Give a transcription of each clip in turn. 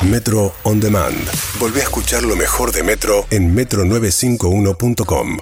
Metro On Demand. Volvé a escuchar lo mejor de Metro en metro951.com.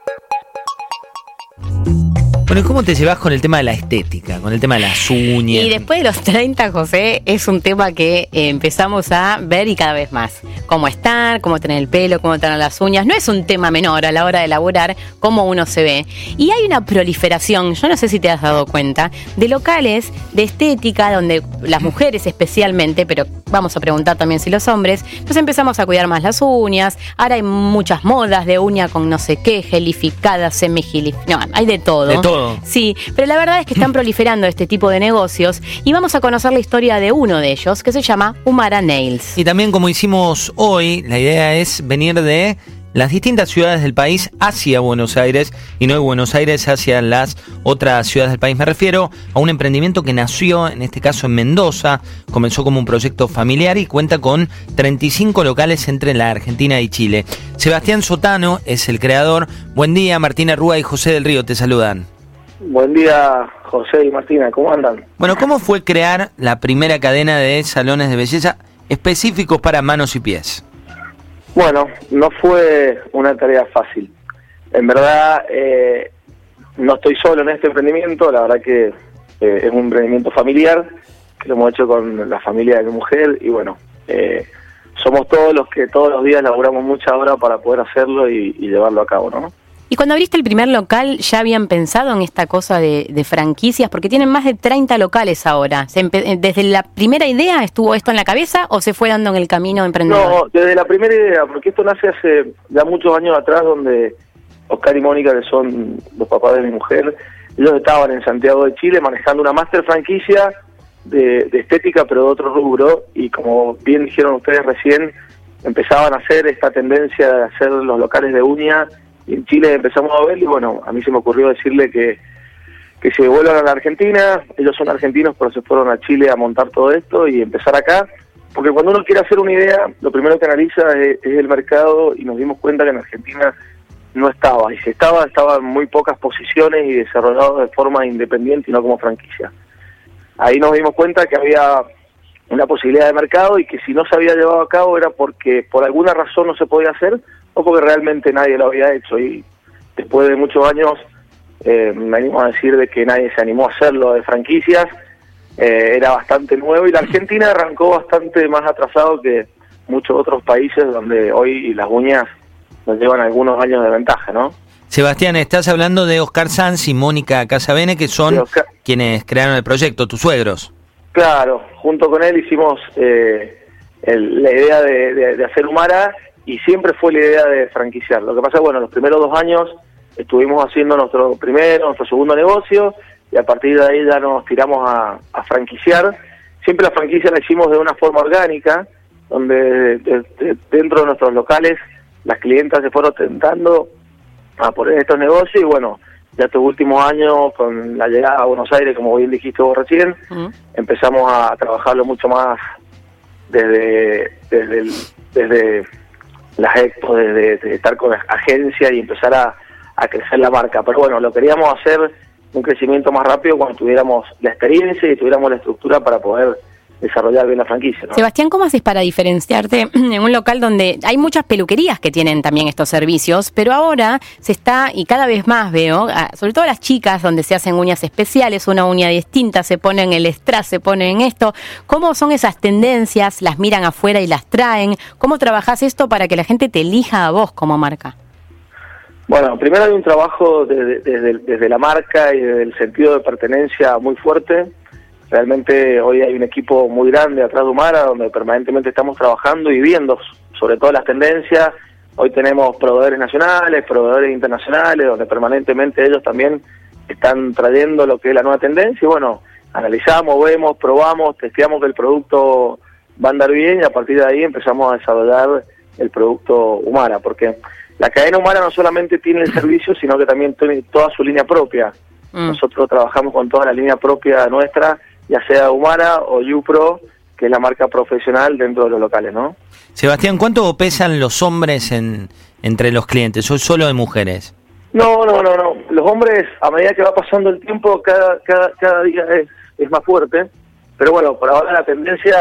Bueno, ¿y cómo te llevas con el tema de la estética, con el tema de las uñas? Y después de los 30, José, es un tema que empezamos a ver y cada vez más. Cómo estar, cómo tener el pelo, cómo tener las uñas. No es un tema menor a la hora de elaborar cómo uno se ve. Y hay una proliferación, yo no sé si te has dado cuenta, de locales de estética donde las mujeres especialmente, pero vamos a preguntar también si los hombres, pues empezamos a cuidar más las uñas. Ahora hay muchas modas de uña con no sé qué, gelificada, semigelificada. No, hay de todo. De todo. Sí, pero la verdad es que están proliferando este tipo de negocios y vamos a conocer la historia de uno de ellos que se llama Humara Nails. Y también, como hicimos hoy, la idea es venir de las distintas ciudades del país hacia Buenos Aires y no de Buenos Aires hacia las otras ciudades del país. Me refiero a un emprendimiento que nació, en este caso en Mendoza, comenzó como un proyecto familiar y cuenta con 35 locales entre la Argentina y Chile. Sebastián Sotano es el creador. Buen día, Martina Rúa y José del Río te saludan. Buen día, José y Martina, ¿cómo andan? Bueno, ¿cómo fue crear la primera cadena de salones de belleza específicos para manos y pies? Bueno, no fue una tarea fácil. En verdad, no estoy solo en este emprendimiento, la verdad que es un emprendimiento familiar, que lo hemos hecho con la familia de mi mujer, y bueno, somos todos los que todos los días laburamos muchas horas para poder hacerlo y llevarlo a cabo, ¿no? Y cuando abriste el primer local, ¿ya habían pensado en esta cosa de franquicias? Porque tienen más de 30 locales ahora. ¿Desde la primera idea estuvo esto en la cabeza o se fue dando en el camino emprendedor? No, desde la primera idea, porque esto nace hace ya muchos años atrás, donde Oscar y Mónica, que son los papás de mi mujer, ellos estaban en Santiago de Chile manejando una máster franquicia de estética, pero de otro rubro, y como bien dijeron ustedes recién, empezaban a hacer esta tendencia de hacer los locales de uña. Y en Chile empezamos a ver, y bueno, a mí se me ocurrió decirle que se vuelvan a la Argentina. Ellos son argentinos, pero se fueron a Chile a montar todo esto y empezar acá. Porque cuando uno quiere hacer una idea, lo primero que analiza es el mercado, y nos dimos cuenta que en Argentina no estaba. Y si estaba en muy pocas posiciones y desarrollado de forma independiente y no como franquicia. Ahí nos dimos cuenta que había una posibilidad de mercado y que si no se había llevado a cabo era porque por alguna razón no se podía hacer, o porque realmente nadie lo había hecho. Y después de muchos años me animo a decir de que nadie se animó a hacerlo de franquicias. Era bastante nuevo, y la Argentina arrancó bastante más atrasado que muchos otros países donde hoy las uñas nos llevan algunos años de ventaja, ¿no? Sebastián, estás hablando de Oscar Sanz y Mónica Casabene, que son quienes crearon el proyecto, tus suegros. Claro, junto con él hicimos la idea de hacer Humara, y siempre fue la idea de franquiciar. Lo que pasa, bueno, los primeros 2 años estuvimos haciendo nuestro segundo negocio, y a partir de ahí ya nos tiramos a franquiciar. Siempre la franquicia la hicimos de una forma orgánica, donde dentro de nuestros locales las clientas se fueron tentando a poner estos negocios, y bueno, ya estos últimos años, con la llegada a Buenos Aires, como bien dijiste vos recién, empezamos a trabajarlo mucho más desde las expos, desde estar con las agencias y empezar a crecer la marca. Pero bueno, lo queríamos hacer un crecimiento más rápido cuando tuviéramos la experiencia y tuviéramos la estructura para poder desarrollar bien la franquicia, ¿no? Sebastián, ¿cómo haces para diferenciarte en un local donde hay muchas peluquerías que tienen también estos servicios, pero ahora se está, y cada vez más veo, sobre todo las chicas, donde se hacen uñas especiales, una uña distinta, se ponen el strass, se ponen esto? ¿Cómo son esas tendencias? ¿Las miran afuera y las traen? ¿Cómo trabajás esto para que la gente te elija a vos como marca? Bueno, primero hay un trabajo desde la marca y desde el sentido de pertenencia muy fuerte. Realmente hoy hay un equipo muy grande atrás de Humara, donde permanentemente estamos trabajando y viendo sobre todo las tendencias. Hoy tenemos proveedores nacionales, proveedores internacionales, donde permanentemente ellos también están trayendo lo que es la nueva tendencia. Y bueno, analizamos, vemos, probamos, testeamos que el producto va a andar bien, y a partir de ahí empezamos a desarrollar el producto Humara, porque la cadena Humara no solamente tiene el servicio, sino que también tiene toda su línea propia. Nosotros trabajamos con toda la línea propia nuestra, ya sea Humara o YouPro, que es la marca profesional dentro de los locales, ¿no? Sebastián, ¿cuánto pesan los hombres entre los clientes? ¿O solo de mujeres? No. Los hombres, a medida que va pasando el tiempo, cada día es más fuerte. Pero bueno, por ahora la tendencia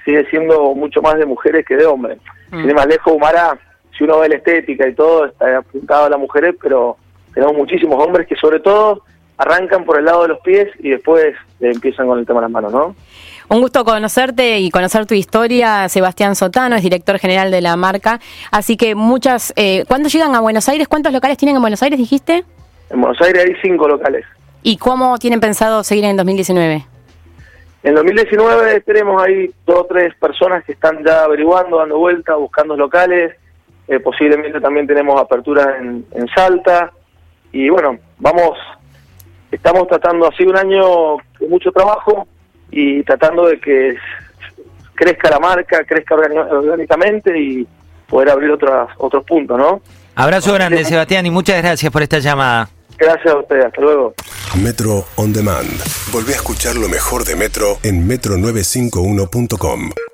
sigue siendo mucho más de mujeres que de hombres. Sin ir más lejos, Humara, si uno ve la estética y todo, está apuntado a las mujeres, pero tenemos muchísimos hombres que sobre todo arrancan por el lado de los pies y después empiezan con el tema de las manos, ¿no? Un gusto conocerte y conocer tu historia. Sebastián Sotano es director general de la marca. Así que ¿cuándo llegan a Buenos Aires? ¿Cuántos locales tienen en Buenos Aires, dijiste? En Buenos Aires hay 5 locales. ¿Y cómo tienen pensado seguir en 2019? En 2019 tenemos ahí 2 o 3 personas que están ya averiguando, dando vueltas, buscando locales. Posiblemente también tenemos aperturas en Salta. Y bueno, estamos tratando, ha sido un año de mucho trabajo y tratando de que crezca la marca, crezca orgánicamente y poder abrir otros puntos, ¿no? Abrazo grande, Sebastián, y muchas gracias por esta llamada. Gracias a ustedes, hasta luego. Metro On Demand. Volví a escuchar lo mejor de Metro en metro951.com.